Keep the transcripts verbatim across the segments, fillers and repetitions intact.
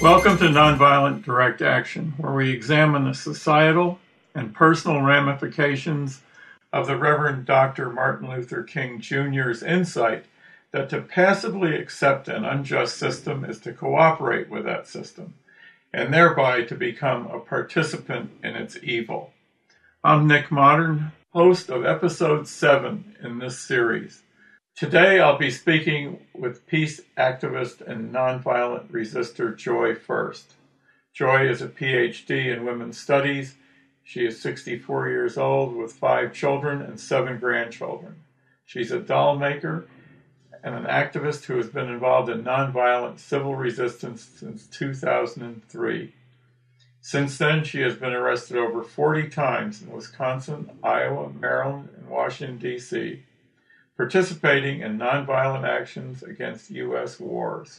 Welcome to Nonviolent Direct Action, where we examine the societal and personal ramifications of the Reverend Doctor Martin Luther King Junior's insight that to passively accept an unjust system is to cooperate with that system, and thereby to become a participant in its evil. I'm Nick Modern, host of episode seven in this series. Today I'll be speaking with peace activist and nonviolent resistor Joy First. Joy is a P H D in women's studies. She is sixty-four years old with five children and seven grandchildren. She's a doll maker and an activist who has been involved in nonviolent civil resistance since two thousand three. Since then, she has been arrested over forty times in Wisconsin, Iowa, Maryland, and Washington, D C, participating in nonviolent actions against U S wars.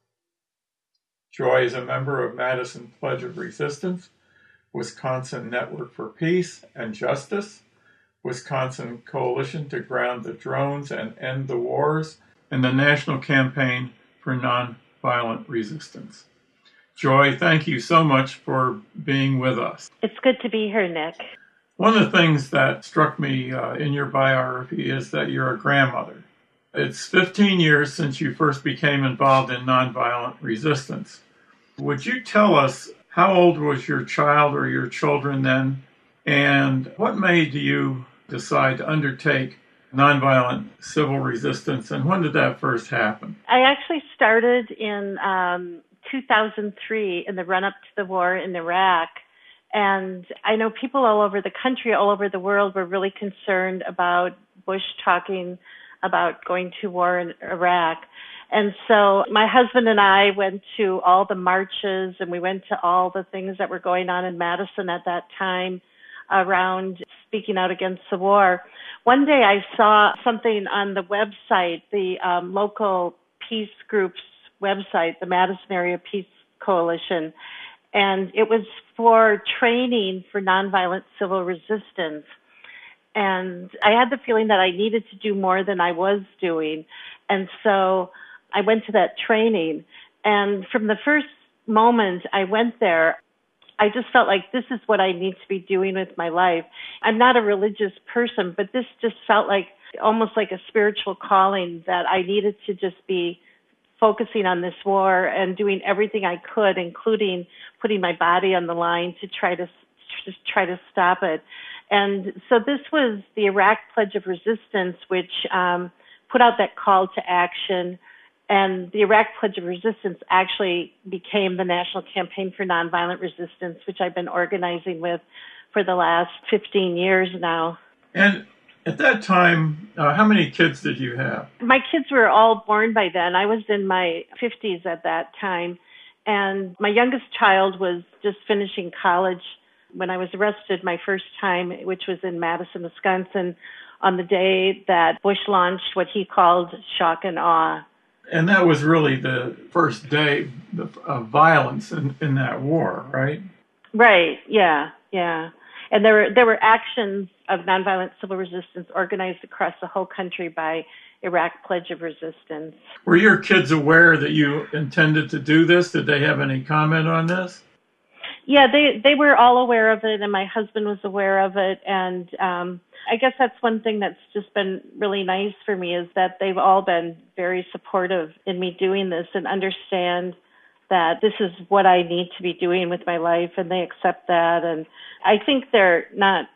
Joy is a member of Madison Pledge of Resistance, Wisconsin Network for Peace and Justice, Wisconsin Coalition to Ground the Drones and End the Wars, and the National Campaign for Nonviolent Resistance. Joy, thank you so much for being with us. It's good to be here, Nick. One of the things that struck me uh, in your biography is that you're a grandmother. It's fifteen years since you first became involved in nonviolent resistance. Would you tell us how old was your child or your children then, and what made you decide to undertake nonviolent civil resistance, and when did that first happen? I actually started in um, two thousand three in the run-up to the war in Iraq. And I know people all over the country, all over the world, were really concerned about Bush talking about going to war in Iraq. And so my husband and I went to all the marches, and we went to all the things that were going on in Madison at that time around speaking out against the war. One day I saw something on the website, the um, local peace group's website, the Madison Area Peace Coalition, and it was for training for nonviolent civil resistance. And I had the feeling that I needed to do more than I was doing. And so I went to that training. And from the first moment I went there, I just felt like this is what I need to be doing with my life. I'm not a religious person, but this just felt like almost like a spiritual calling that I needed to just be focusing on this war and doing everything I could, including putting my body on the line to try to just try to stop it. And so this was the Iraq Pledge of Resistance, which um, put out that call to action. And the Iraq Pledge of Resistance actually became the National Campaign for Nonviolent Resistance, which I've been organizing with for the last fifteen years now. And at that time, uh, how many kids did you have? My kids were all born by then. I was in my fifties at that time. And my youngest child was just finishing college when I was arrested my first time, which was in Madison, Wisconsin, on the day that Bush launched what he called shock and awe. And that was really the first day of violence in, in that war, right? Right, yeah, yeah. And there were there were actions of nonviolent civil resistance organized across the whole country by Iraq Pledge of Resistance. Were your kids aware that you intended to do this? Did they have any comment on this? Yeah, they, they were all aware of it, and my husband was aware of it. And um, I guess that's one thing that's just been really nice for me is that they've all been very supportive in me doing this and understand that this is what I need to be doing with my life, and they accept that. And I think they're not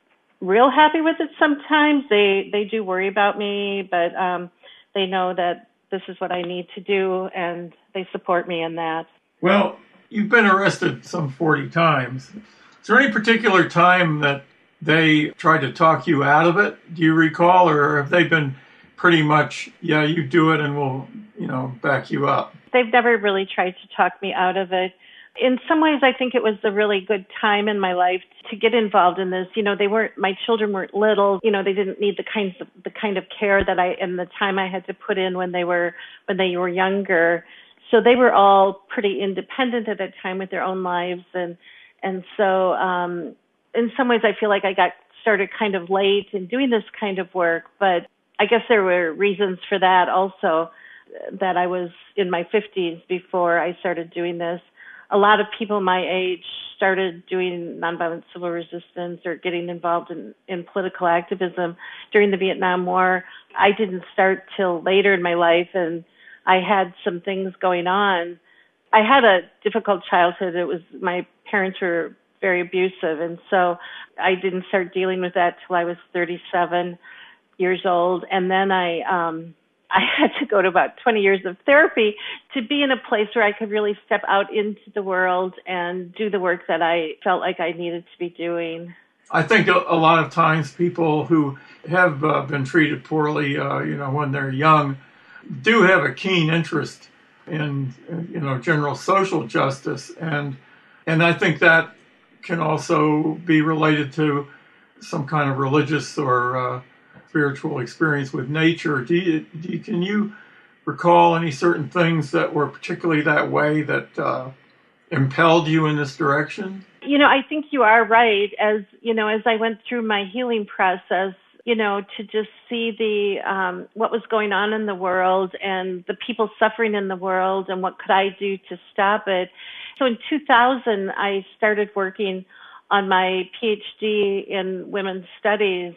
real happy with it sometimes. They they do worry about me, but um, they know that this is what I need to do, and they support me in that. Well, you've been arrested some forty times. Is there any particular time that they tried to talk you out of it? Do you recall, or have they been pretty much, yeah, you do it and we'll, you know, back you up? They've never really tried to talk me out of it. In some ways, I think it was a really good time in my life to get involved in this. You know, they weren't, my children weren't little. You know, they didn't need the kinds of, the kind of care that I, and the time I had to put in when they were, when they were younger. So they were all pretty independent at that time with their own lives. And, and so, um, in some ways, I feel like I got started kind of late in doing this kind of work, but I guess there were reasons for that also, that I was in my fifties before I started doing this. a lot of people my age started doing nonviolent civil resistance or getting involved in, in political activism during the Vietnam War. I didn't start till later in my life, and I had some things going on. I had a difficult childhood. It was, my parents were very abusive, and so I didn't start dealing with that till I was thirty-seven years old. And then I um I had to go to about twenty years of therapy to be in a place where I could really step out into the world and do the work that I felt like I needed to be doing. I think a, a lot of times people who have uh, been treated poorly, uh, you know, when they're young, do have a keen interest in, you know, general social justice, and and I think that can also be related to some kind of religious or uh, spiritual experience with nature. Do you, do you, can you recall any certain things that were particularly that way that uh, impelled you in this direction? You know, I think you are right. As you know, as I went through my healing process, you know, to just see the um, what was going on in the world and the people suffering in the world, and what could I do to stop it. So in two thousand, I started working on my PhD in women's studies,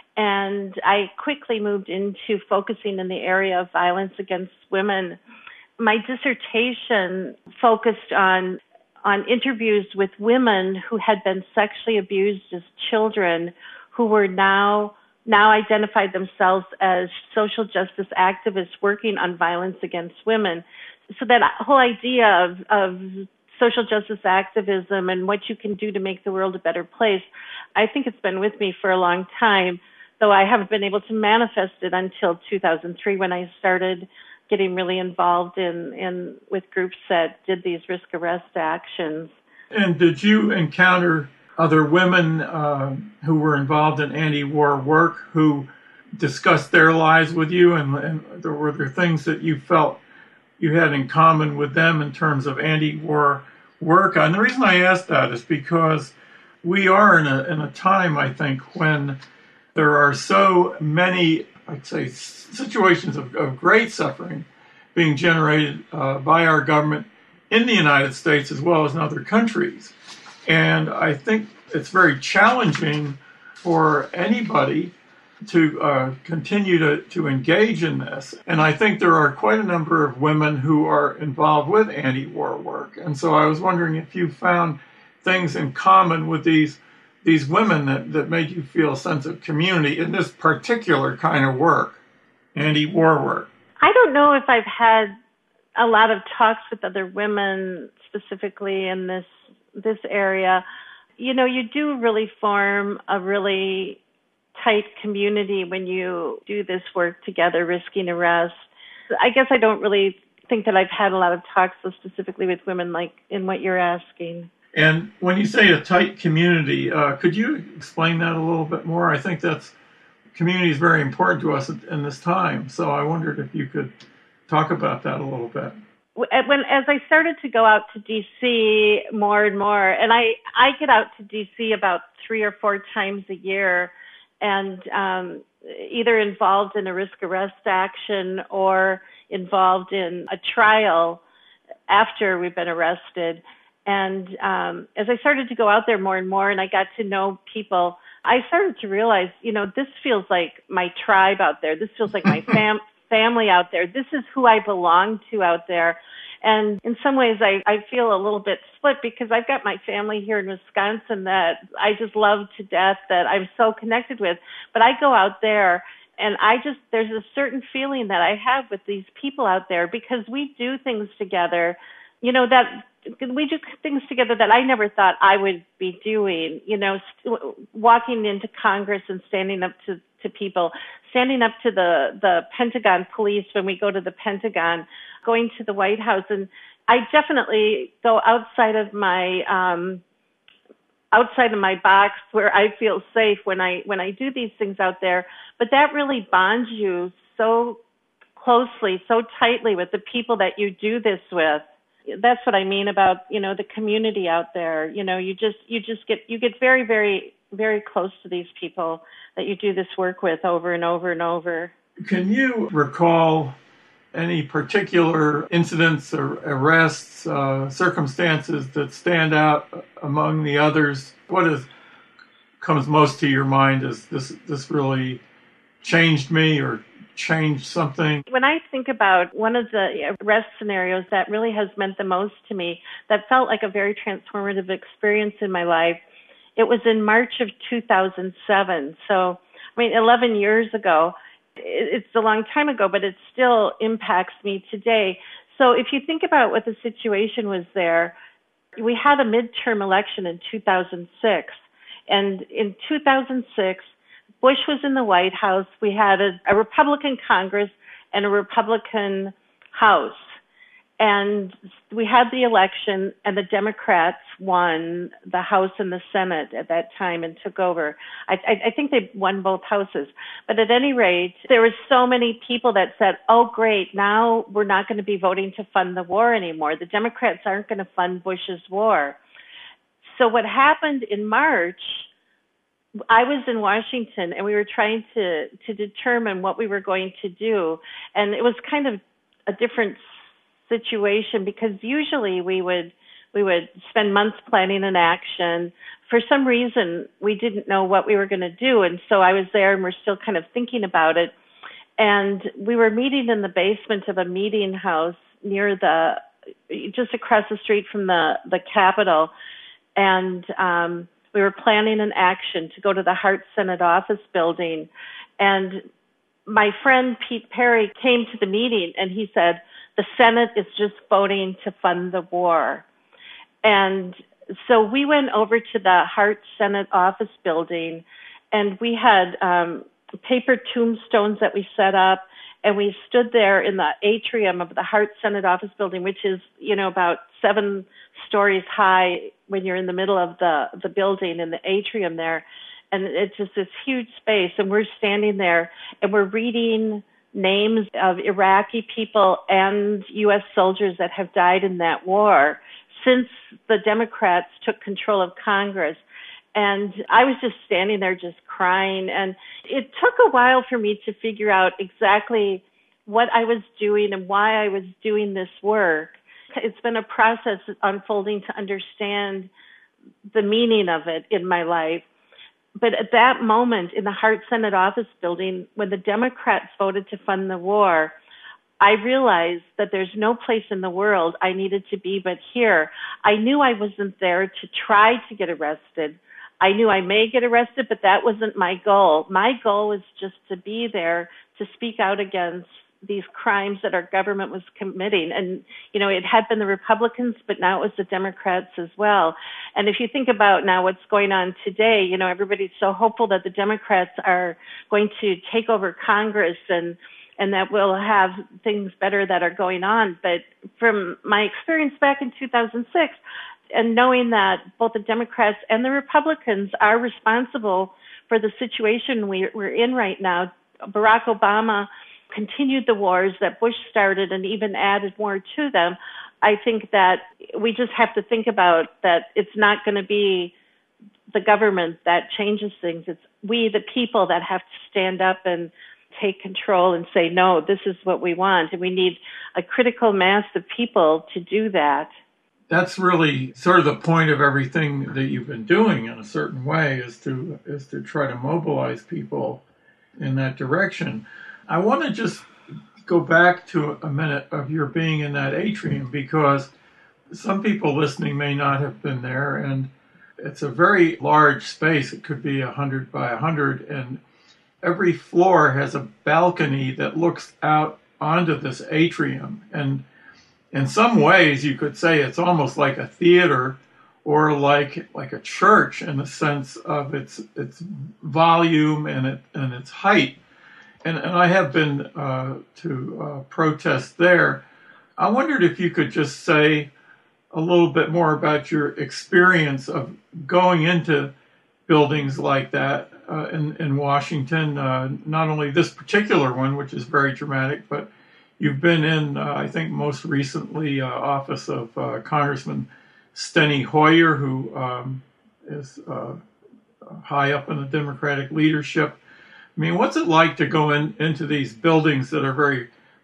and I quickly moved into focusing in the area of violence against women. My dissertation focused on on interviews with women who had been sexually abused as children, who were now now identified themselves as social justice activists working on violence against women. So that whole idea of, of social justice activism and what you can do to make the world a better place, I think it's been with me for a long time, though I haven't been able to manifest it until two thousand three, when I started getting really involved in, in with groups that did these risk arrest actions. And did you encounter other women uh, who were involved in anti-war work who discussed their lives with you, and, and there were there things that you felt you had in common with them in terms of anti-war work? And the reason I ask that is because we are in a in a time, I think, when there are so many, I'd say, situations of, of great suffering being generated uh, by our government in the United States as well as in other countries. And I think it's very challenging for anybody to uh, continue to, to engage in this. And I think there are quite a number of women who are involved with anti-war work. And so I was wondering if you found things in common with these these women that, that made you feel a sense of community in this particular kind of work, anti-war work. I don't know if I've had a lot of talks with other women specifically in this this area. You know, you do really form a really tight community when you do this work together, risking arrest. I guess I don't really think that I've had a lot of talks so specifically with women like in what you're asking. And when you say a tight community, uh, could you explain that a little bit more? I think that's community is very important to us in this time. So I wondered if you could talk about that a little bit. When as I started to go out to D C more and more, and I, I get out to D C about three or four times a year, and um, either involved in a risk arrest action or involved in a trial after we've been arrested. And um, as I started to go out there more and more, and I got to know people, I started to realize, you know, this feels like my tribe out there. This feels like my fam- family out there. This is who I belong to out there. And in some ways, I, I feel a little bit split because I've got my family here in Wisconsin that I just love to death, that I'm so connected with. But I go out there and I just, there's a certain feeling that I have with these people out there because we do things together, you know, that we do things together that I never thought I would be doing, you know, st- walking into Congress and standing up to, to people, standing up to the, the Pentagon police when we go to the Pentagon, going to the White House. And I definitely go outside of my, um, outside of my box where I feel safe when I, when I do these things out there. But that really bonds you so closely, so tightly with the people that you do this with. That's what I mean about, you know, the community out there. You know, you just, you just get, you get very, very, very close to these people that you do this work with over and over and over. Can you recall any particular incidents or arrests, uh, circumstances that stand out among the others? What is comes most to your mind as this this really changed me or changed something? When I think about one of the arrest scenarios that really has meant the most to me, that felt like a very transformative experience in my life, it was in March of two thousand seven. So, I mean, eleven years ago. It's a long time ago, but it still impacts me today. So if you think about what the situation was there, we had a midterm election in two thousand six. And in two thousand six, Bush was in the White House. We had a, a Republican Congress and a Republican House. And we had the election, and the Democrats won the House and the Senate at that time and took over. I, I, I think they won both houses. But at any rate, there were so many people that said, oh, great, now we're not going to be voting to fund the war anymore. The Democrats aren't going to fund Bush's war. So what happened in March, I was in Washington, and we were trying to, to determine what we were going to do. And it was kind of a different situation, because usually we would we would spend months planning an action. For some reason, we didn't know what we were going to do, and so I was there, and we're still kind of thinking about it. And we were meeting in the basement of a meeting house near the, just across the street from the the Capitol, and um, we were planning an action to go to the Hart Senate office building. And my friend Pete Perry came to the meeting, and he said, the Senate is just voting to fund the war. And so we went over to the Hart Senate office building, and we had um, paper tombstones that we set up, and we stood there in the atrium of the Hart Senate office building, which is, you know, about seven stories high when you're in the middle of the, the building in the atrium there. And it's just this huge space, and we're standing there, and we're reading names of Iraqi people and U S soldiers that have died in that war since the Democrats took control of Congress. And I was just standing there just crying. And it took a while for me to figure out exactly what I was doing and why I was doing this work. It's been a process unfolding to understand the meaning of it in my life. But at that moment in the Hart Senate office building, when the Democrats voted to fund the war, I realized that there's no place in the world I needed to be but here. I knew I wasn't there to try to get arrested. I knew I may get arrested, but that wasn't my goal. My goal was just to be there to speak out against these crimes that our government was committing. And, you know, it had been the Republicans, but now it was the Democrats as well. And if you think about now what's going on today, you know, everybody's so hopeful that the Democrats are going to take over Congress and and that we'll have things better that are going on. But from my experience back in two thousand six, and knowing that both the Democrats and the Republicans are responsible for the situation we, we're in right now, Barack Obama continued the wars that Bush started and even added more to them. I think that we just have to think about that it's not going to be the government that changes things. It's we, the people, that have to stand up and take control and say, no, this is what we want. And we need a critical mass of people to do that. That's really sort of the point of everything that you've been doing in a certain way, is to is to try to mobilize people in that direction. I want to just go back to a minute of your being in that atrium, because some people listening may not have been there, and it's a very large space. It could be one hundred by one hundred, and every floor has a balcony that looks out onto this atrium. And in some ways, you could say it's almost like a theater or like like a church in the sense of its its volume and it and its height. And, and I have been uh, to uh, protest there. I wondered if you could just say a little bit more about your experience of going into buildings like that uh, in, in Washington, uh, not only this particular one, which is very dramatic, but you've been in, uh, I think most recently, uh, office of uh, Congressman Steny Hoyer, who um, is uh, high up in the Democratic leadership. I mean, what's it like to go in, into these buildings that are very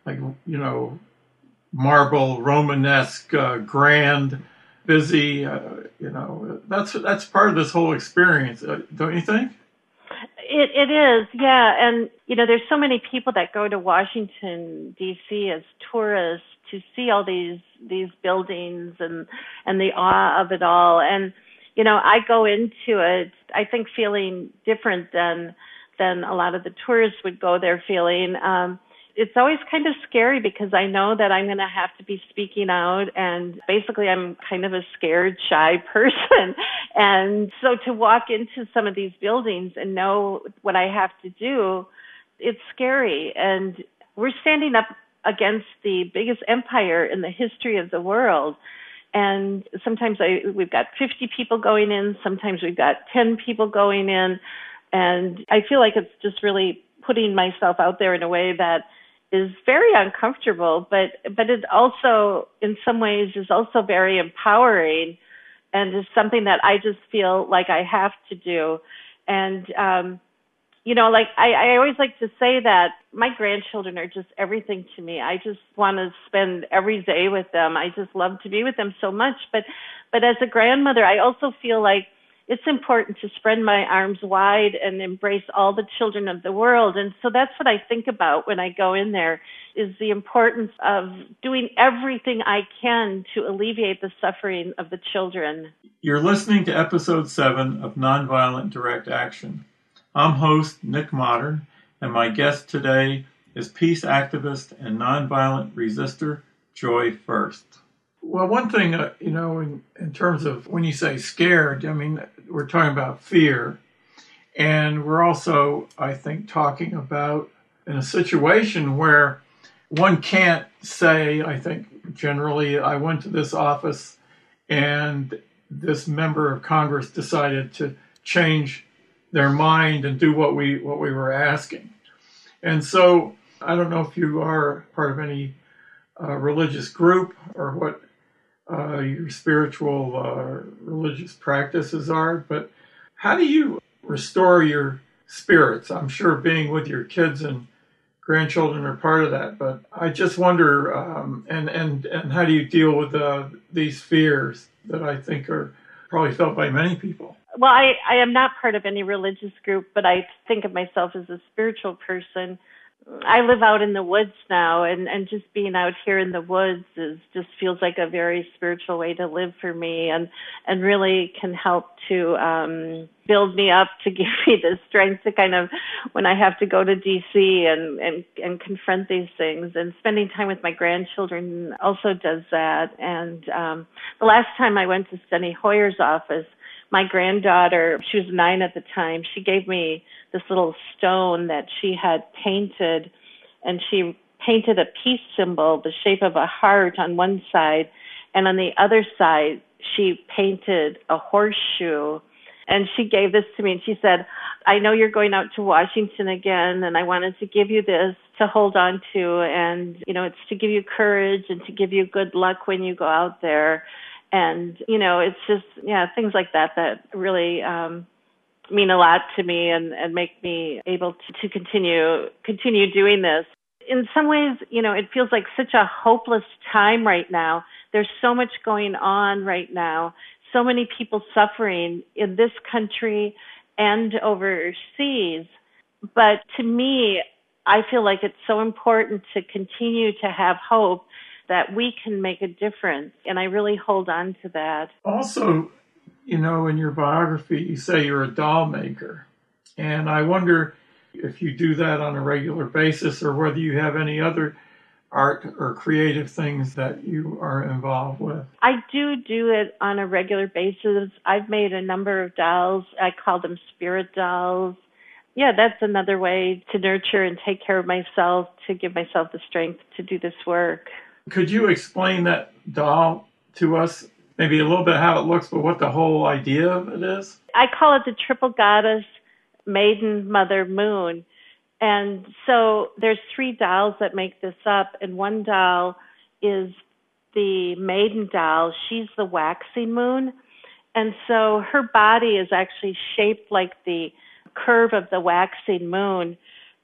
like, you know, marble, Romanesque, uh, grand, busy. Uh, you know, that's that's part of this whole experience, uh, don't you think? It it is, yeah. And you know, there's so many people that go to Washington D C as tourists to see all these these buildings and and the awe of it all. And you know, I go into it, I think, feeling different than than a lot of the tourists would go there feeling. Um, it's always kind of scary because I know that I'm going to have to be speaking out, and basically I'm kind of a scared, shy person. And so to walk into some of these buildings and know what I have to do, it's scary. And we're standing up against the biggest empire in the history of the world. And sometimes I, we've got fifty people going in, sometimes we've got ten people going in. And I feel like it's just really putting myself out there in a way that is very uncomfortable, but but it also, in some ways, is also very empowering, and is something that I just feel like I have to do. And um, you know, like I, I always like to say that my grandchildren are just everything to me. I just want to spend every day with them. I just love to be with them so much. But but as a grandmother, I also feel like it's important to spread my arms wide and embrace all the children of the world. And so that's what I think about when I go in there, is the importance of doing everything I can to alleviate the suffering of the children. You're listening to episode seven of Nonviolent Direct Action. I'm host Nick Modern, and my guest today is peace activist and nonviolent resistor Joy First. Well, one thing, uh, you know, in, in terms of when you say scared, I mean, we're talking about fear. And we're also, I think, talking about in a situation where one can't say, I think, generally, I went to this office and this member of Congress decided to change their mind and do what we what we were asking. And so I don't know if you are part of any uh, religious group or what Uh, your spiritual uh, religious practices are, but how do you restore your spirits? I'm sure being with your kids and grandchildren are part of that, but I just wonder, um, and, and, and how do you deal with uh, these fears that I think are probably felt by many people? Well, I, I am not part of any religious group, but I think of myself as a spiritual person. I live out in the woods now, and, and just being out here in the woods is just feels like a very spiritual way to live for me, and, and really can help to um, build me up, to give me the strength to kind of, when I have to go to D C and, and, and confront these things. And spending time with my grandchildren also does that. And um, the last time I went to Steny Hoyer's office, my granddaughter, she was nine at the time, she gave me this little stone that she had painted, and she painted a peace symbol, the shape of a heart on one side, and on the other side, she painted a horseshoe. And she gave this to me, and she said, I know you're going out to Washington again, and I wanted to give you this to hold on to, and, you know, it's to give you courage and to give you good luck when you go out there. And, you know, it's just, yeah, things like that that really um, mean a lot to me, and, and make me able to, to continue continue doing this. In some ways, you know, it feels like such a hopeless time right now. There's so much going on right now, so many people suffering in this country and overseas. But to me, I feel like it's so important to continue to have hope that we can make a difference. And I really hold on to that. Also, you know, in your biography, you say you're a doll maker. And I wonder if you do that on a regular basis, or whether you have any other art or creative things that you are involved with. I do do it on a regular basis. I've made a number of dolls. I call them spirit dolls. Yeah, that's another way to nurture and take care of myself, to give myself the strength to do this work. Could you explain that doll to us? Maybe a little bit how it looks, but what the whole idea of it is? I call it the triple goddess, maiden, mother, moon. And so there's three dolls that make this up, and one doll is the maiden doll. She's the waxing moon. And so her body is actually shaped like the curve of the waxing moon.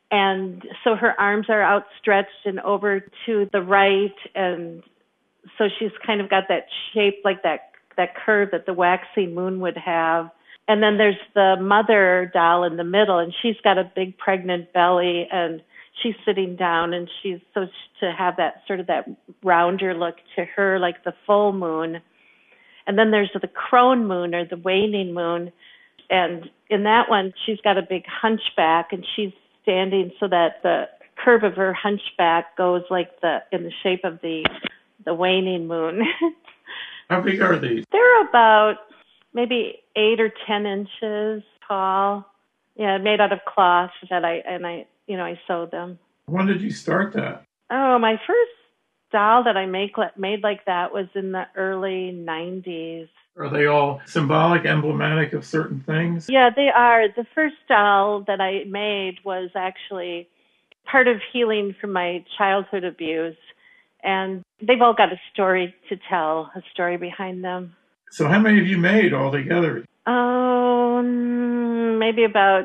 And so her arms are outstretched and over to the right. And so she's kind of got that shape, like that, that curve that the waxing moon would have. And then there's the mother doll in the middle, and she's got a big pregnant belly, and she's sitting down, and she's so to have that sort of that rounder look to her, like the full moon. And then there's the crone moon, or the waning moon. And in that one, she's got a big hunchback, and she's standing so that the curve of her hunchback goes like the in the shape of the the waning moon. How big are these? They're about maybe eight or ten inches tall. Yeah, made out of cloth that I and I you know I sewed them. When did you start that? Oh, my first doll that I make made like that was in the early nineties. Are they all symbolic, emblematic of certain things? Yeah, they are. The first doll that I made was actually part of healing from my childhood abuse. And they've all got a story to tell, a story behind them. So how many have you made altogether? Oh, maybe about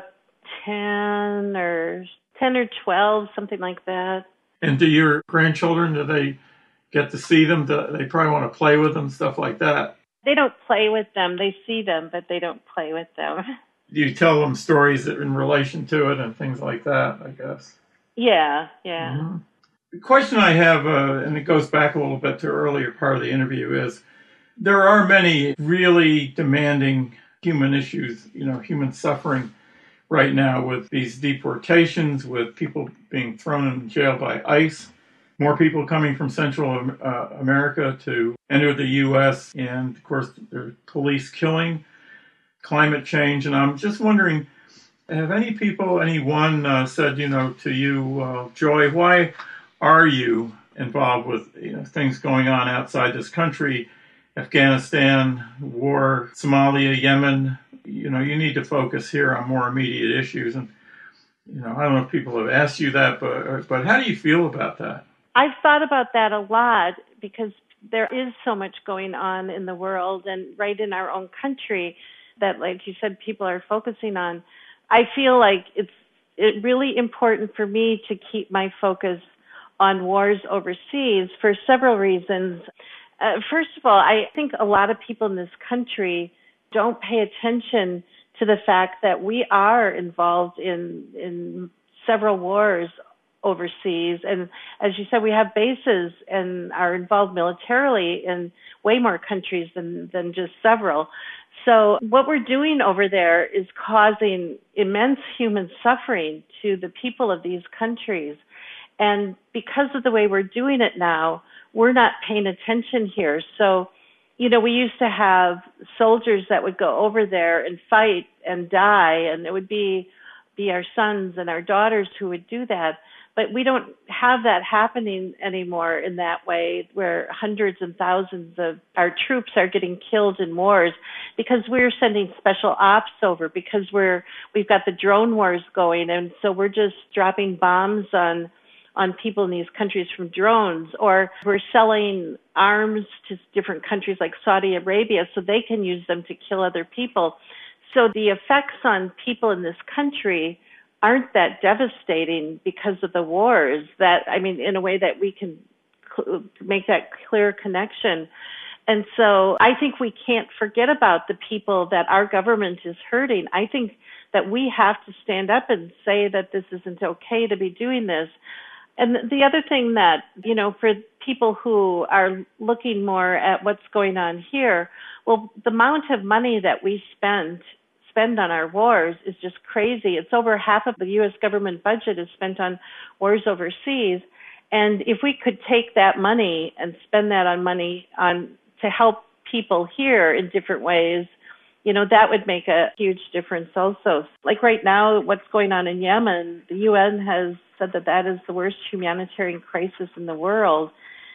ten or ten or twelve, something like that. And do your grandchildren, do they get to see them? Do they probably want to play with them, stuff like that? They don't play with them. They see them, but they don't play with them. Do you tell them stories in relation to it and things like that, I guess? Yeah, yeah. Mm-hmm. The question I have, uh, and it goes back a little bit to earlier part of the interview, is there are many really demanding human issues, you know, human suffering right now with these deportations, with people being thrown in jail by ICE, more people coming from Central uh, America to enter the U S, and of course, there's police killing, climate change. And I'm just wondering, have any people, anyone uh, said, you know, to you, uh, Joy, why are you involved with you know, things going on outside this country, Afghanistan, war, Somalia, Yemen? You know, you need to focus here on more immediate issues. And, you know, I don't know if people have asked you that, but but how do you feel about that? I've thought about that a lot because there is so much going on in the world and right in our own country that, like you said, people are focusing on. I feel like it's it really important for me to keep my focus on wars overseas for several reasons. Uh, first of all, I think a lot of people in this country don't pay attention to the fact that we are involved in in several wars overseas. And as you said, we have bases and are involved militarily in way more countries than, than just several. So what we're doing over there is causing immense human suffering to the people of these countries. And because of the way we're doing it now, we're not paying attention here. So, you know, we used to have soldiers that would go over there and fight and die, and it would be, be our sons and our daughters who would do that. But we don't have that happening anymore in that way, where hundreds and thousands of our troops are getting killed in wars because we're sending special ops over, because we're we've got the drone wars going, and so we're just dropping bombs on on people in these countries from drones, or we're selling arms to different countries like Saudi Arabia so they can use them to kill other people. So the effects on people in this country aren't that devastating because of the wars, that, I mean, in a way that we can cl- make that clear connection. And so I think we can't forget about the people that our government is hurting. I think that we have to stand up and say that this isn't okay to be doing this. And the other thing that, you know, for people who are looking more at what's going on here, well, the amount of money that we spend spend on our wars is just crazy. It's over half of the U S government budget is spent on wars overseas. And if we could take that money and spend that on money on to help people here in different ways, you know, that would make a huge difference also. Like right now, what's going on in Yemen, the U N has said that that is the worst humanitarian crisis in the world.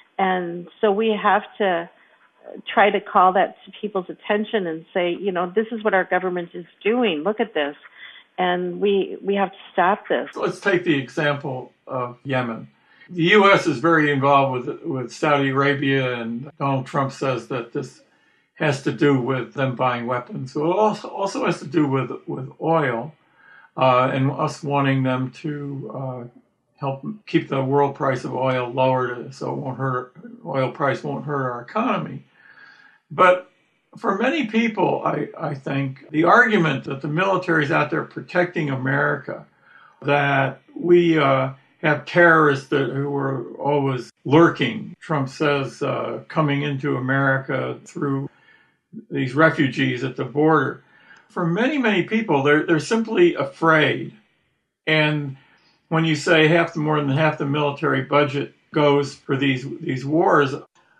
And so we have to try to call that to people's attention and say, you know, this is what our government is doing. Look at this. And we we have to stop this. Let's take the example of Yemen. The U S is very involved with with Saudi Arabia, and Donald Trump says that this has to do with them buying weapons. So it also, also has to do with, with oil. uh, and us wanting them to uh, help keep the world price of oil lower to, so it won't hurt, oil price won't hurt our economy. But for many people, I, I think the argument that the military is out there protecting America, that we uh, have terrorists that, who are always lurking, Trump says, uh, coming into America through these refugees at the border. For many, many people, they're, they're simply afraid. And when you say half the more than half the military budget goes for these these wars,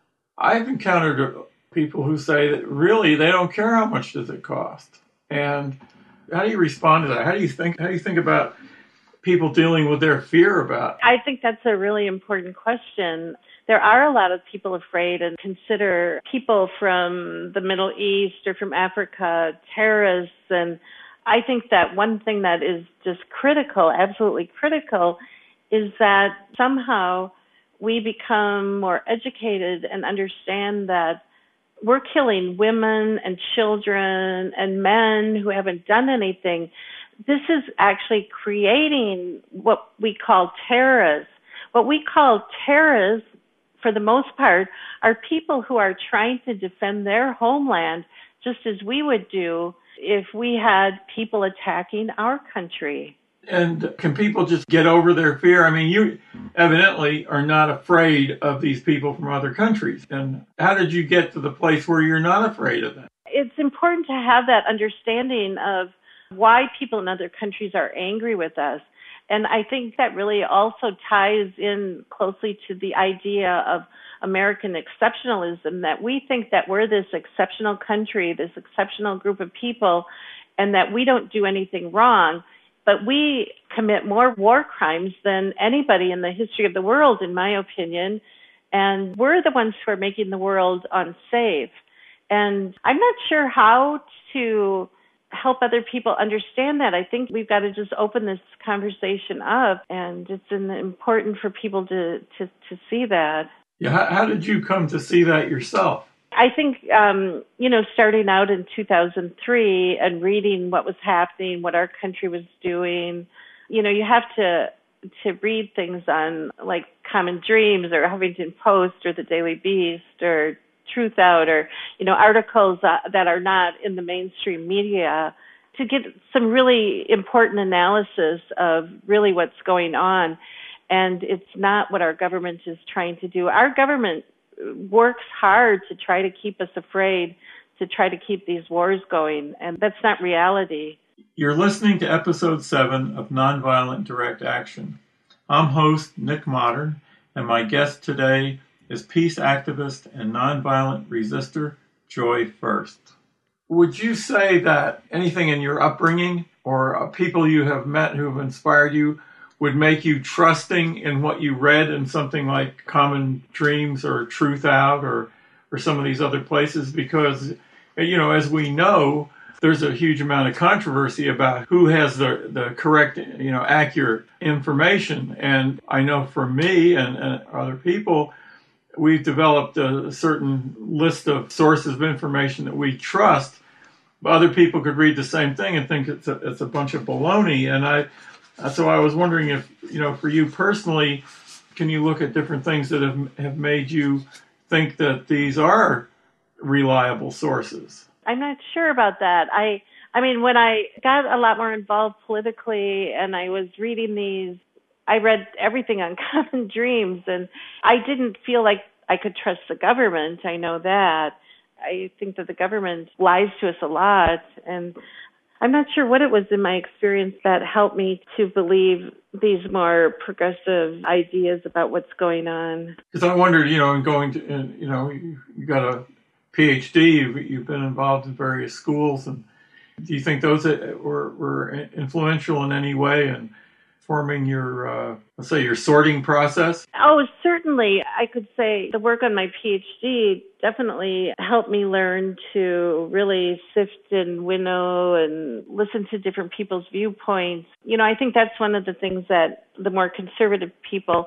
I've encountered people who say that really they don't care how much does it cost. And how do you respond to that? How do you think? How do you think about people dealing with their fear about? I think that's a really important question. There are a lot of people afraid and consider people from the Middle East or from Africa terrorists. And I think that one thing that is just critical, absolutely critical, is that somehow we become more educated and understand that we're killing women and children and men who haven't done anything. This is actually creating what we call terrorists. What we call terrorists, for the most part, are people who are trying to defend their homeland just as we would do if we had people attacking our country. And can people just get over their fear? I mean, you evidently are not afraid of these people from other countries. And how did you get to the place where you're not afraid of them? It's important to have that understanding of why people in other countries are angry with us. And I think that really also ties in closely to the idea of American exceptionalism, that we think that we're this exceptional country, this exceptional group of people, and that we don't do anything wrong. But we commit more war crimes than anybody in the history of the world, in my opinion. And we're the ones who are making the world unsafe. And I'm not sure how to help other people understand that. I think we've got to just open this conversation up, and it's important for people to, to, to see that. Yeah, how, how did you come to see that yourself? I think, um, you know, starting out in two thousand three and reading what was happening, what our country was doing, you know, you have to to read things on like Common Dreams or Huffington Post or the Daily Beast or Truth Out, or, you know, articles uh, that are not in the mainstream media, to get some really important analysis of really what's going on. And it's not what our government is trying to do. Our government works hard to try to keep us afraid, to try to keep these wars going, and that's not reality. You're listening to episode seven of Nonviolent Direct Action. I'm host Nick Modern, and my guest today is peace activist and nonviolent resistor Joy First. Would you say that anything in your upbringing or uh, people you have met who have inspired you would make you trusting in what you read in something like Common Dreams or Truth Out or, or some of these other places? Because, you know, as we know, there's a huge amount of controversy about who has the, the correct, you know, accurate information. And I know for me and, and other people, we've developed a certain list of sources of information that we trust. But other people could read the same thing and think it's a, it's a bunch of baloney. And I, so I was wondering if, you know, for you personally, can you look at different things that have have made you think that these are reliable sources? I'm not sure about that. I, I mean, when I got a lot more involved politically and I was reading these, I read everything on Common Dreams, and I didn't feel like I could trust the government. I know that. I think that the government lies to us a lot, and I'm not sure what it was in my experience that helped me to believe these more progressive ideas about what's going on. Because I wondered, you know, in going to, you know, you, you got a P H D, you've, you've been involved in various schools, and do you think those were, were influential in any way in forming your, uh, let's say, your sorting process? Oh, certainly. I could say the work on my P H D definitely helped me learn to really sift and winnow and listen to different people's viewpoints. You know, I think that's one of the things that the more conservative people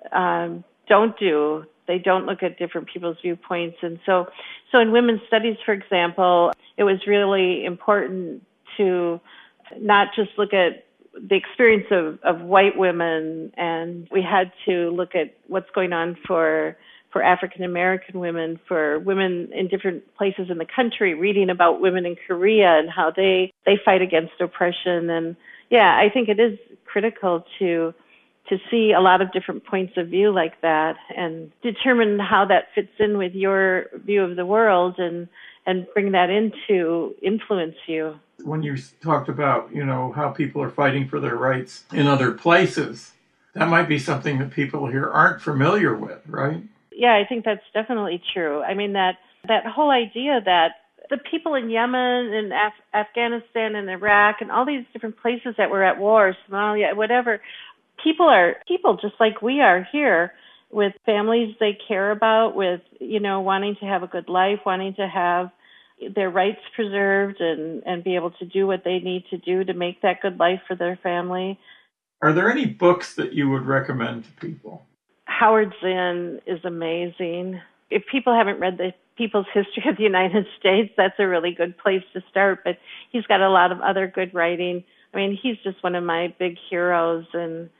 um, don't do. They don't look at different people's viewpoints. And so, so in women's studies, for example, it was really important to not just look at the experience of, of white women, and we had to look at what's going on for for African American women, for women in different places in the country, reading about women in Korea and how they, they fight against oppression. And yeah, I think it is critical to to see a lot of different points of view like that and determine how that fits in with your view of the world and, and bring that in to influence you. When you talked about, you know, how people are fighting for their rights in other places, that might be something that people here aren't familiar with, right? Yeah, I think that's definitely true. I mean, that, that whole idea that the people in Yemen and Af- Afghanistan and Iraq and all these different places that were at war, Somalia, whatever, people are people just like we are here, with families they care about, with, you know, wanting to have a good life, wanting to have their rights preserved and, and be able to do what they need to do to make that good life for their family. Are there any books that you would recommend to people? Howard Zinn is amazing. If people haven't read the People's History of the United States, that's a really good place to start, but he's got a lot of other good writing. I mean, he's just one of my big heroes. And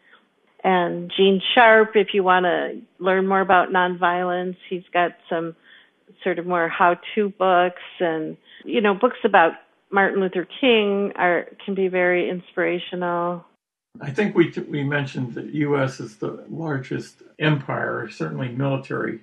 and Gene Sharp, if you want to learn more about nonviolence, he's got some sort of more how-to books, and, you know, books about Martin Luther King are can be very inspirational. I think we we mentioned that U S is the largest empire, certainly military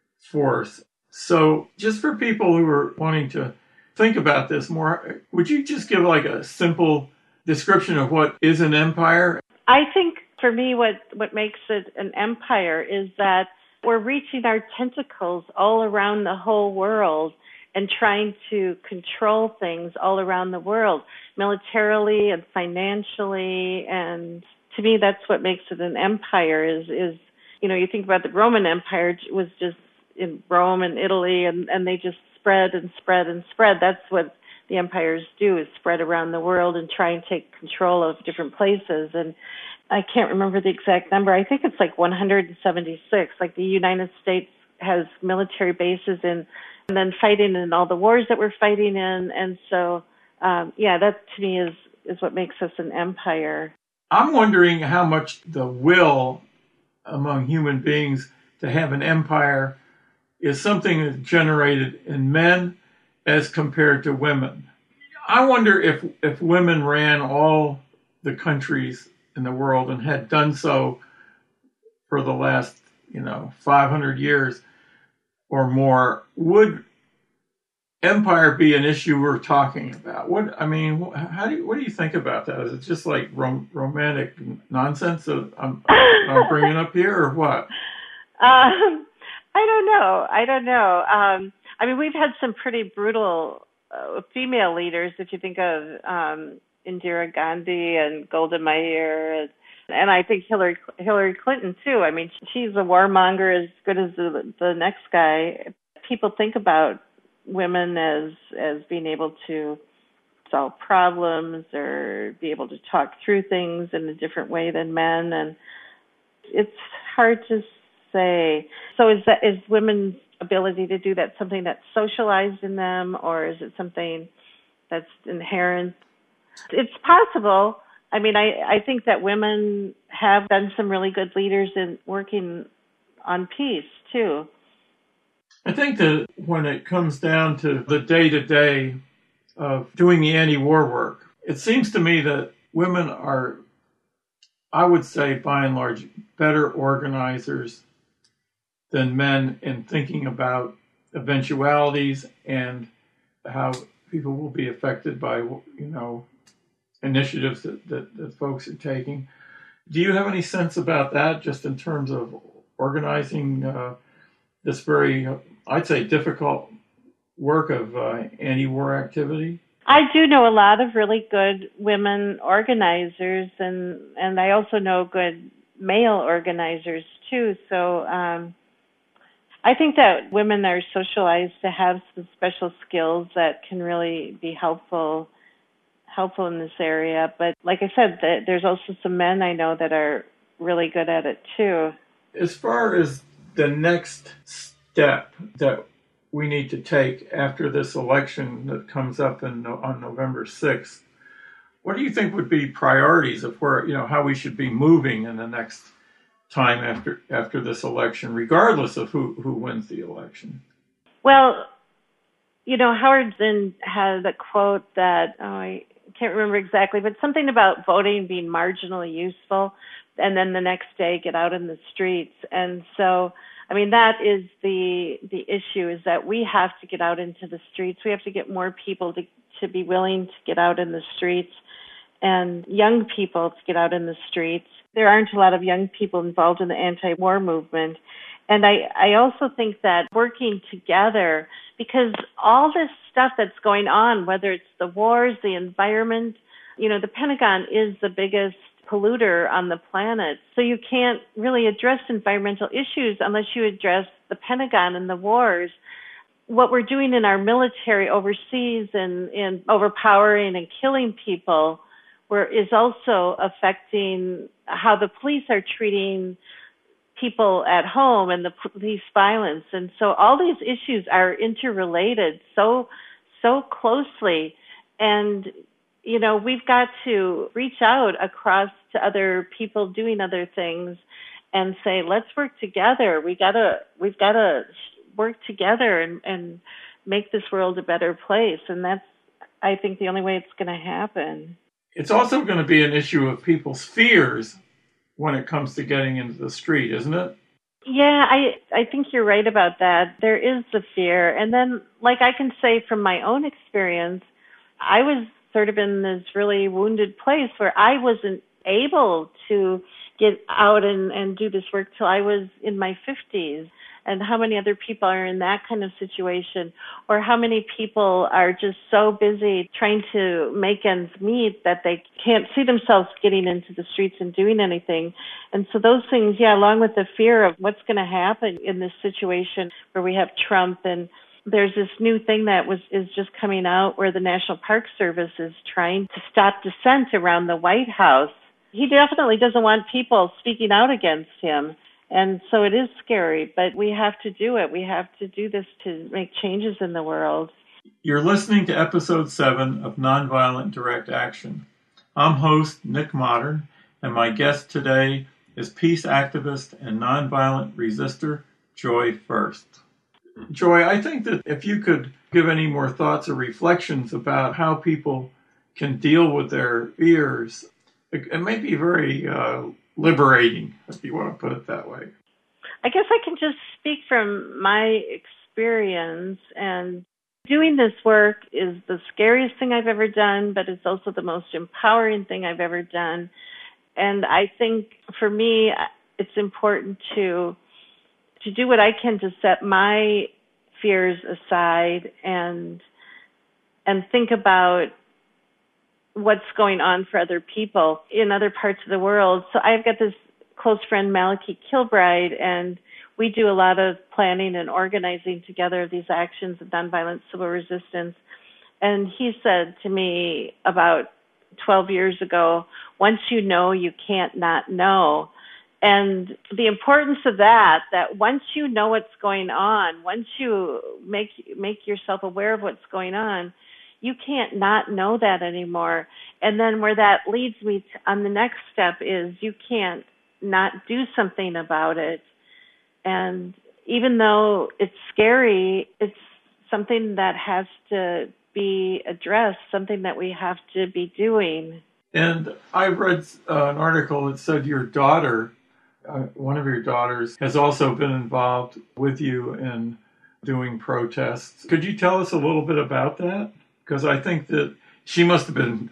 force. So just for people who are wanting to think about this more, would you just give like a simple description of what is an empire? I think for me what, what makes it an empire is that we're reaching our tentacles all around the whole world and trying to control things all around the world, militarily and financially. And to me, that's what makes it an empire is, is, you know, you think about the Roman Empire, it was just in Rome and Italy, and, and they just spread and spread and spread. That's what the empires do, is spread around the world and try and take control of different places. And I can't remember the exact number. I think it's like one hundred seventy-six. Like the United States has military bases in, and then fighting in all the wars that we're fighting in. And so, um, yeah, that to me is, is what makes us an empire. I'm wondering how much the will among human beings to have an empire is something that's generated in men as compared to women. I wonder if, if women ran all the countries in the world and had done so for the last, you know, five hundred years or more, would empire be an issue we're talking about? What I mean, how do you, what do you think about that? Is it just like rom- romantic nonsense that I'm, I'm bringing up here, or what? Um, I don't know. I don't know. Um, I mean, we've had some pretty brutal uh, female leaders. If you think of um, Indira Gandhi and Golda Meir, and, and I think Hillary Hillary Clinton too. I mean, she's a warmonger as good as the, the next guy. People think about women as as being able to solve problems or be able to talk through things in a different way than men, and it's hard to say. So is that is women's ability to do that something that's socialized in them, or is it something that's inherent? It's possible. I mean, I, I think that women have been some really good leaders in working on peace too. I think that when it comes down to the day-to-day of doing the anti-war work, it seems to me that women are, I would say, by and large, better organizers than men in thinking about eventualities and how people will be affected by, you know, initiatives that, that, that folks are taking. Do you have any sense about that, just in terms of organizing uh, this very, I'd say, difficult work of uh, anti-war activity? I do know a lot of really good women organizers, and, and I also know good male organizers too. So um, I think that women are socialized to have some special skills that can really be helpful helpful in this area. But like I said, that there's also some men I know that are really good at it too. As far as the next step that we need to take after this election that comes up in, on November sixth, What do you think would be priorities of where, you know, how we should be moving in the next time after after this election, regardless of who, who wins the election? Well, you know, Howard Zinn had a quote that, oh, I can't remember exactly, but something about voting being marginally useful, and then the next day get out in the streets. And so, I mean, that is the the issue, is that we have to get out into the streets. We have to get more people to, to be willing to get out in the streets, and young people to get out in the streets. There aren't a lot of young people involved in the anti-war movement. And I, I also think that working together, because all this stuff that's going on, whether it's the wars, the environment, you know, the Pentagon is the biggest polluter on the planet. So you can't really address environmental issues unless you address the Pentagon and the wars. What we're doing in our military overseas and, and overpowering and killing people where is also affecting how the police are treating people at home and the police violence. And so all these issues are interrelated so, so closely. And, you know, we've got to reach out across to other people doing other things and say, let's work together. We gotta, we've got to work together and, and make this world a better place. And that's, I think, the only way it's going to happen. It's also going to be an issue of people's fears when it comes to getting into the street, isn't it? Yeah, I, I think you're right about that. There is the fear. And then, like I can say from my own experience, I was sort of in this really wounded place where I wasn't able to get out and, and do this work till I was in my fifties. And how many other people are in that kind of situation? Or how many people are just so busy trying to make ends meet that they can't see themselves getting into the streets and doing anything. And so those things, yeah, along with the fear of what's going to happen in this situation where we have Trump, and there's this new thing that was is just coming out where the National Park Service is trying to stop dissent around the White House. He definitely doesn't want people speaking out against him. And so it is scary, but we have to do it. We have to do this to make changes in the world. You're listening to episode seven of Nonviolent Direct Action. I'm host Nick Modern, and my guest today is peace activist and nonviolent resistor Joy First. Joy, I think that if you could give any more thoughts or reflections about how people can deal with their fears, it, it may be very uh, liberating, if you want to put it that way. I guess I can just speak from my experience, and doing this work is the scariest thing I've ever done, but it's also the most empowering thing I've ever done. And I think for me, it's important to to do what I can to set my fears aside and and think about what's going on for other people in other parts of the world. So I've got this close friend, Malachi Kilbride, and we do a lot of planning and organizing together these actions of nonviolent civil resistance. And he said to me about twelve years ago, once you know, you can't not know. And the importance of that, that once you know what's going on, once you make make yourself aware of what's going on, you can't not know that anymore. And then where that leads me to, on the next step is you can't not do something about it. And even though it's scary, it's something that has to be addressed, something that we have to be doing. And I read uh, an article that said your daughter, uh, one of your daughters, has also been involved with you in doing protests. Could you tell us a little bit about that? Because I think that she must have been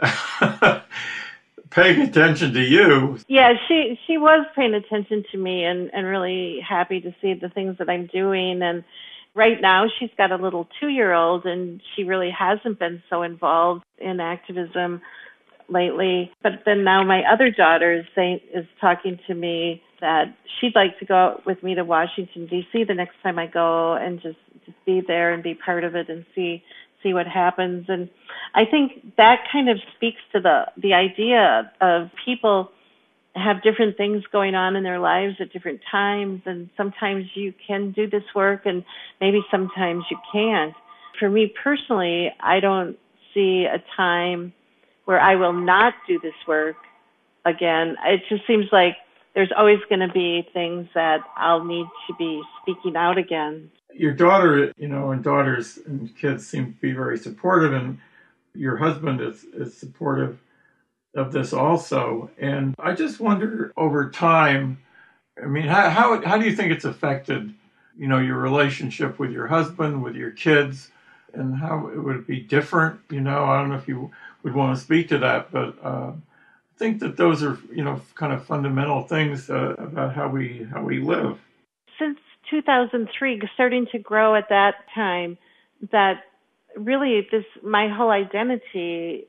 paying attention to you. Yeah, she she was paying attention to me and, and really happy to see the things that I'm doing. And right now she's got a little two-year-old, and she really hasn't been so involved in activism lately. But then now my other daughter is, saying, is talking to me that she'd like to go out with me to Washington, D C the next time I go and just, just be there and be part of it and see see what happens. And I think that kind of speaks to the, the idea of people have different things going on in their lives at different times, and sometimes you can do this work and maybe sometimes you can't. For me personally, I don't see a time where I will not do this work again. It just seems like there's always going to be things that I'll need to be speaking out again. Your daughter, you know, and daughters and kids seem to be very supportive, and your husband is, is supportive of this also. And I just wonder over time, I mean, how, how how do you think it's affected, you know, your relationship with your husband, with your kids, and how it would be different? You know, I don't know if you would want to speak to that, but uh, I think that those are, you know, kind of fundamental things uh, about how we how we live. Since two thousand three, starting to grow at that time, that really this my whole identity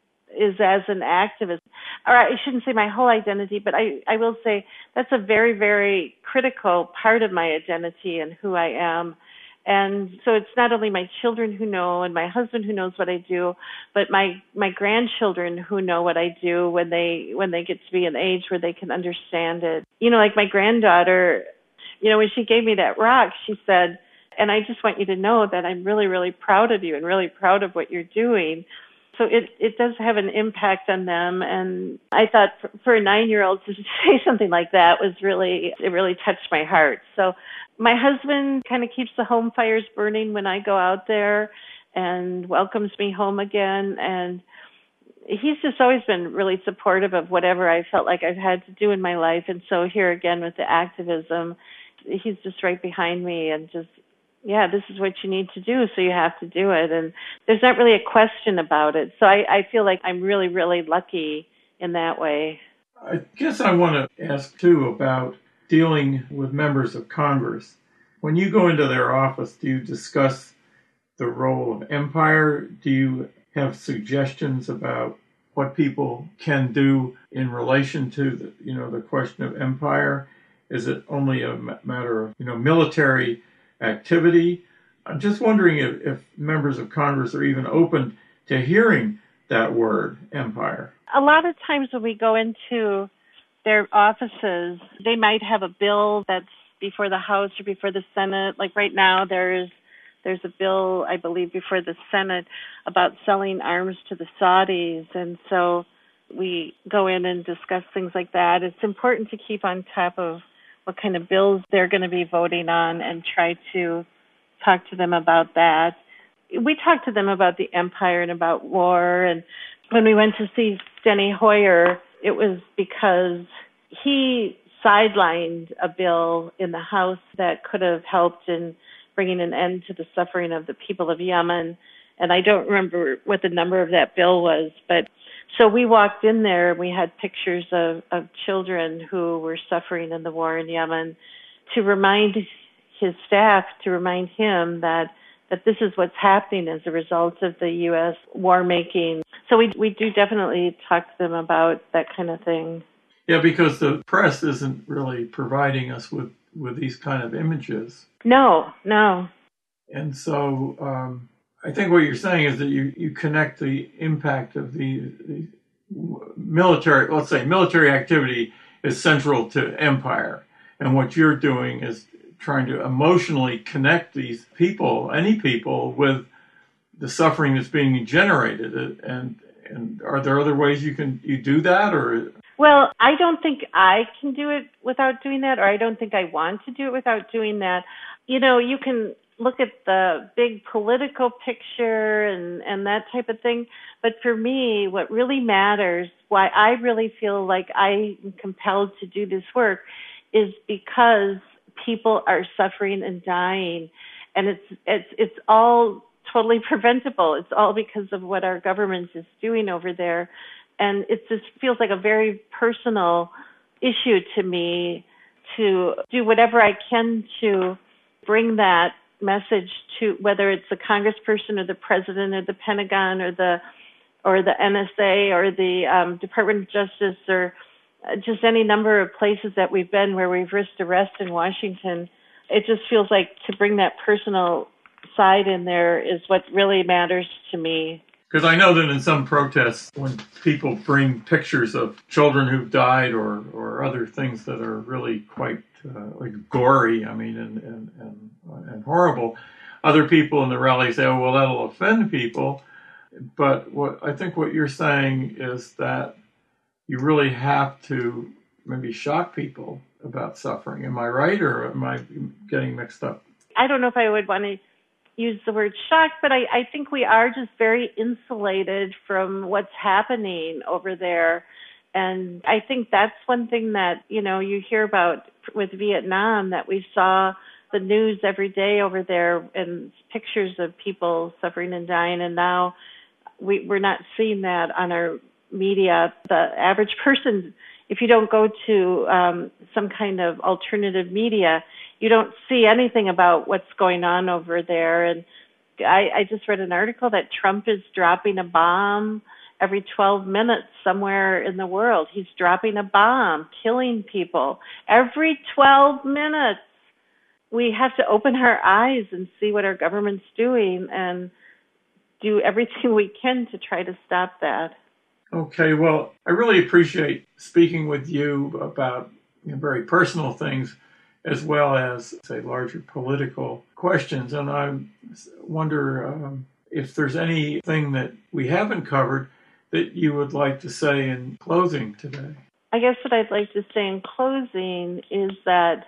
is as an activist. Or I shouldn't say my whole identity, but I, I will say that's a very, very critical part of my identity and who I am. And so it's not only my children who know and my husband who knows what I do, but my, my grandchildren who know what I do when they when they get to be an age where they can understand it. You know, like my granddaughter, you know, when she gave me that rock, she said, and I just want you to know that I'm really, really proud of you and really proud of what you're doing. So it, it does have an impact on them. And I thought for, for a nine-year-old to say something like that was really, it really touched my heart. So my husband kind of keeps the home fires burning when I go out there and welcomes me home again. And he's just always been really supportive of whatever I felt like I've had to do in my life. And so here again with the activism, he's just right behind me and just, yeah, this is what you need to do, so you have to do it. And there's not really a question about it. So I, I feel like I'm really, really lucky in that way. I guess I want to ask, too, about dealing with members of Congress. When you go into their office, do you discuss the role of empire? Do you have suggestions about what people can do in relation to the, you know, the question of empire? Is it only a matter of, you know, military activity? I'm just wondering if, if members of Congress are even open to hearing that word, empire. A lot of times when we go into their offices, they might have a bill that's before the House or before the Senate. Like right now, there's there's a bill, I believe, before the Senate about selling arms to the Saudis. And so we go in and discuss things like that. It's important to keep on top of what kind of bills they're going to be voting on and try to talk to them about that. We talked to them about the empire and about war. And when we went to see Steny Hoyer, it was because he sidelined a bill in the House that could have helped in bringing an end to the suffering of the people of Yemen. And I don't remember what the number of that bill was, but so we walked in there and we had pictures of, of children who were suffering in the war in Yemen to remind his staff, to remind him that, that this is what's happening as a result of the U S war making. So we we do definitely talk to them about that kind of thing. Yeah, because the press isn't really providing us with, with these kind of images. No, no. And so um, I think what you're saying is that you, you connect the impact of the, the military, let's say military activity is central to empire. And what you're doing is trying to emotionally connect these people, any people, with the suffering that's being generated. And and are there other ways you can you do that? Or well, I don't think I can do it without doing that, or I don't think I want to do it without doing that. You know, you can look at the big political picture and, and that type of thing. But for me, what really matters, why I really feel like I am compelled to do this work, is because people are suffering and dying. And it's it's it's all totally preventable. It's all because of what our government is doing over there. And it just feels like a very personal issue to me to do whatever I can to bring that message to, whether it's a congressperson or the president or the Pentagon or the or the N S A or the um, Department of Justice or just any number of places that we've been where we've risked arrest in Washington. It just feels like to bring that personal side in there is what really matters to me. Because I know that in some protests, when people bring pictures of children who've died or, or other things that are really quite uh, like gory, I mean, and, and, and, and horrible, other people in the rally say, oh, well, that'll offend people. But what I think what you're saying is that you really have to maybe shock people about suffering. Am I right, or am I getting mixed up? I don't know if I would want to use the word shock, but I, I think we are just very insulated from what's happening over there. And I think that's one thing that, you know, you hear about with Vietnam, that we saw the news every day over there and pictures of people suffering and dying. And now we, we're not seeing that on our media. The average person, if you don't go to um, some kind of alternative media, you don't see anything about what's going on over there. And I, I just read an article that Trump is dropping a bomb every twelve minutes somewhere in the world. He's dropping a bomb, killing people. Every twelve minutes, we have to open our eyes and see what our government's doing and do everything we can to try to stop that. Okay, well, I really appreciate speaking with you about, you know, very personal things as well as, say, larger political questions. And I wonder um, if there's anything that we haven't covered that you would like to say in closing today. I guess what I'd like to say in closing is that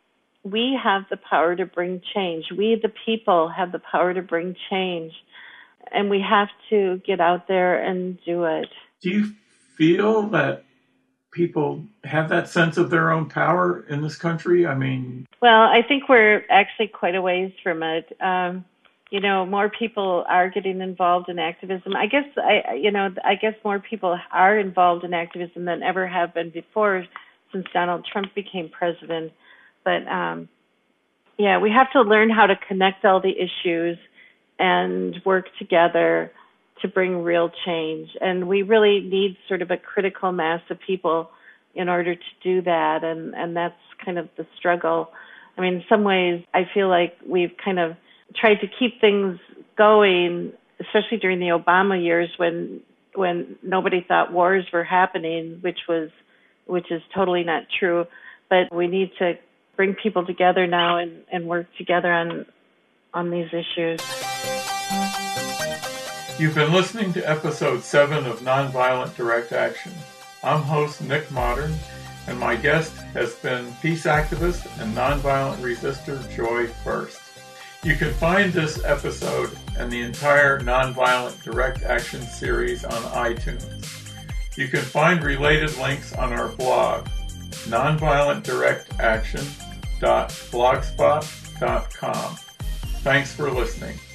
we have the power to bring change. We, the people, have the power to bring change. And we have to get out there and do it. Do you feel that people have that sense of their own power in this country? I mean... Well, I think we're actually quite a ways from it. Um, you know, more people are getting involved in activism. I guess, I, you know, I guess more people are involved in activism than ever have been before since Donald Trump became president. But, um, yeah, we have to learn how to connect all the issues and work together to bring real change. And we really need sort of a critical mass of people in order to do that. And, and that's kind of the struggle. I mean, in some ways, I feel like we've kind of tried to keep things going, especially during the Obama years when when nobody thought wars were happening, which was which is totally not true. But we need to bring people together now and, and work together on on these issues. You've been listening to episode seven of Nonviolent Direct Action. I'm host Nick Modern, and my guest has been peace activist and nonviolent resistor Joy First. You can find this episode and the entire Nonviolent Direct Action series on iTunes. You can find related links on our blog, nonviolent direct action dot blogspot dot com. Thanks for listening.